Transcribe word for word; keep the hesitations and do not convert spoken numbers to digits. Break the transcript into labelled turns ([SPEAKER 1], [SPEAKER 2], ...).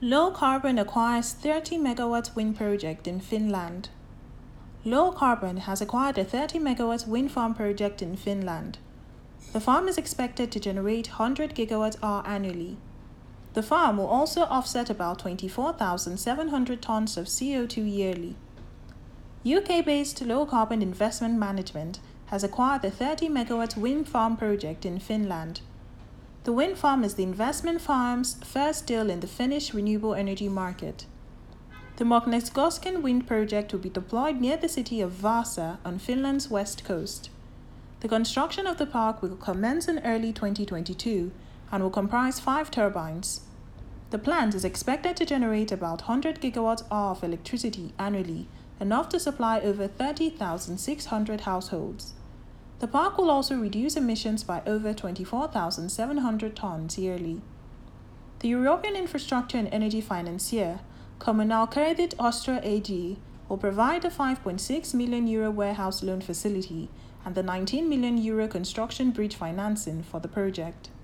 [SPEAKER 1] Low Carbon acquires thirty megawatt wind project in Finland. Low Carbon has acquired a thirty megawatt wind farm project in Finland. The farm is expected to generate one hundred gigawatt hour annually. The farm will also offset about twenty-four thousand seven hundred tons of C O two yearly. U K-based Low Carbon Investment Management has acquired a thirty megawatt wind farm project in Finland. The wind farm is the investment firm's first deal in the Finnish renewable energy market. The Mogneskoski wind project will be deployed near the city of Vaasa on Finland's west coast. The construction of the park will commence in early twenty twenty-two and will comprise five turbines. The plant is expected to generate about one hundred gigawatt hour of electricity annually, enough to supply over thirty thousand six hundred households. The park will also reduce emissions by over twenty-four thousand seven hundred tons yearly. The European infrastructure and energy financier, Kommunalkredit Austria A G, will provide a five point six million euro warehouse loan facility and the nineteen million euro construction bridge financing for the project.